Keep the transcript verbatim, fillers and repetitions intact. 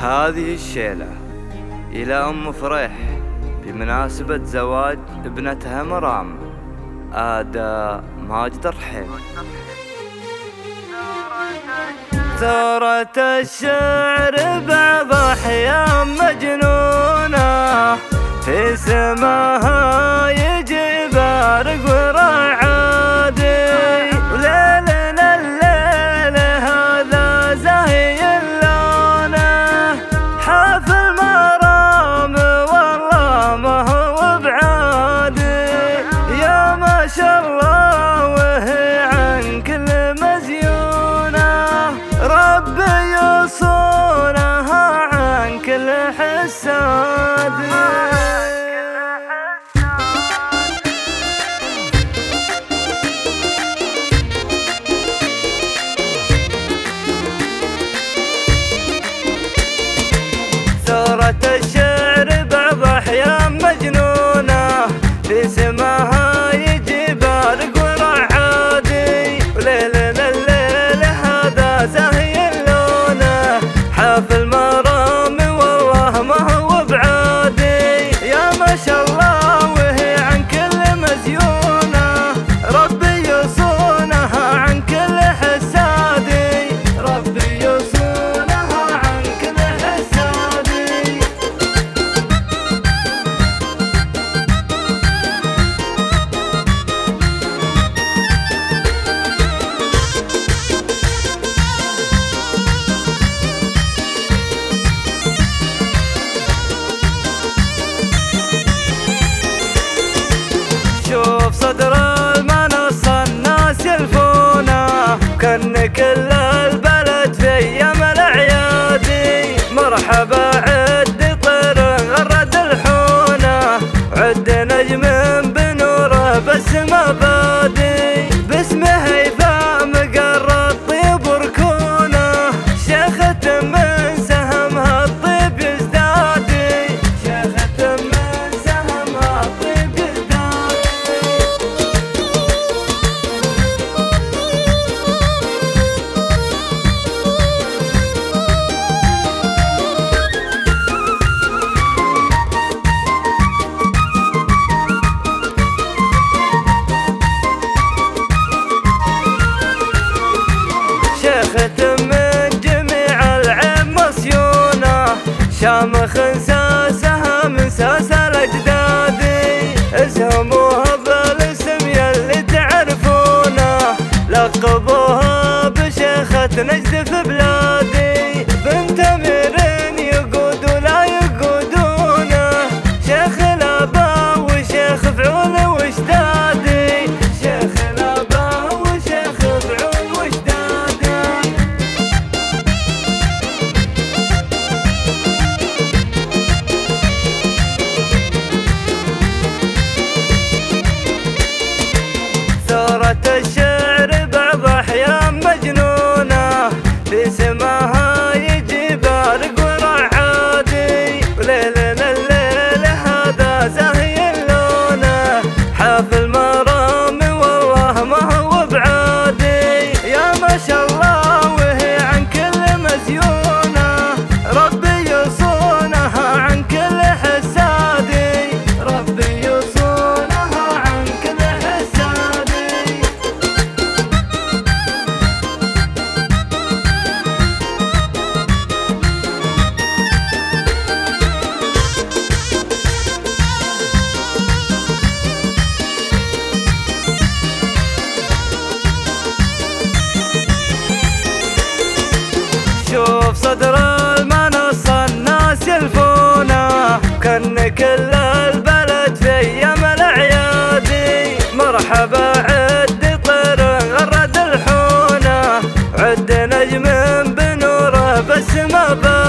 هذه الشيلة إلى أم فريح بمناسبة زواج ابنتها مرام آداء ماجد الرحيم. ثورة الشعر بعض أحيان مجنونة، في سماها يجي بارق ورعادي، وليلنا الليل هذا زاهي اللونه، حافل مرام والله ما هو بعادي، يا ما شاء الله وهي عن كل مزيونه، ربي يصونها عن كل حساد. ثورة الشعر بعض أحيان مجنونة، في سماها يجي بارق ورعادي، وليلنا الليل هذا زاهي اللونه، حافل مرامي والله ما هو بعادي، يا ما شاء الله وهي عن كل مزيونه، ربي يصونها عن كل حسادي، ربي يصونها عن كل حسادي. شوف صدر المنصة الناس يلفونه، كان كل البلد في ايام الاعيادي، مرحبا عد طير غرد الحونه، عد نجم بنوره بالسما بادي، باسمه يفهم قر الطيب وركونه، شيخة من سهمها الطيب يزدادي، شيخة من سهمها الطيب يزدادي. شيخة من جميع العين مصيونة، شامخ ساسها من ساس الأجدادي، اسهموها بالاسم يلي تعرفونه، لقبوها بشيخة نجد في بلادي، بنت أمير يقود ولا يقودونه، شيخ الآباء وشيخ فعول وشدادي، شيخ الآباء وشيخ فعول وشدادي. ثورة الشعر بعض أحيان مجنونة، في سماها يجي بارق ورعادي، وليلنا الليل هذا زاهي اللونه، حافل مرامي والله ما هو بعادي، يا ما شاء الله وهي عن كل مزيونه، ربي يصونها عن كل حسادي، ربي يصونها عن كل حسادي. شوف صدر المنصة الناس يلفونه، كان كل البلد في ايام الاعيادي، مرحبا عد طير غرد الحونه، عد نجم بنوره بالسما